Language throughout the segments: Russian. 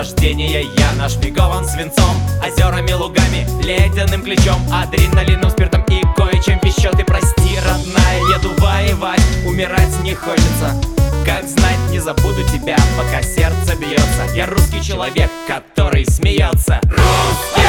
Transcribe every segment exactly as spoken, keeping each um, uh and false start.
рождения я нашпигован свинцом, озерами, лугами, ледяным ключом, адреналином, спиртом и кое-чем еще. Ты прости, родная, еду воевать, умирать не хочется. Как знать, не забуду тебя, пока сердце бьется. Я русский человек, который смеется. Русский!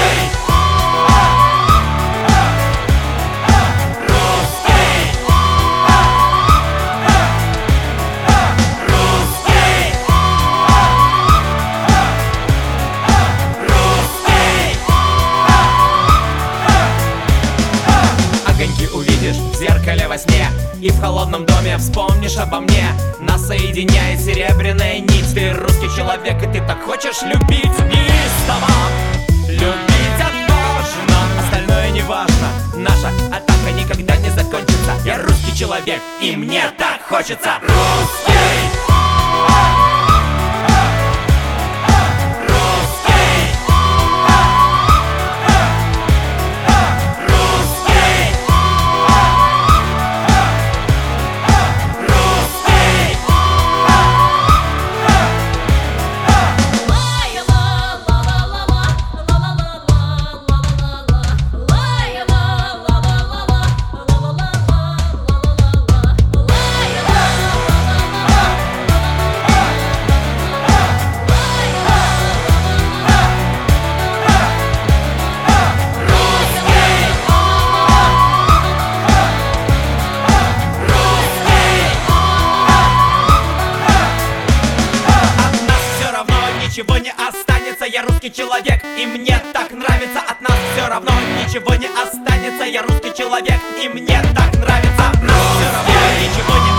Увидишь в зеркале во сне, и в холодном доме вспомнишь обо мне. Нас соединяет серебряная нить. Ты русский человек, и ты так хочешь любить неистово. Любить отважно, остальное не важно. Наша атака никогда не закончится. Я русский человек, и мне так хочется. Русский! Ничего не останется, я русский человек, и мне так нравится. От нас все равно ничего не останется, я русский человек, и мне так нравится. От нас все равно ничего не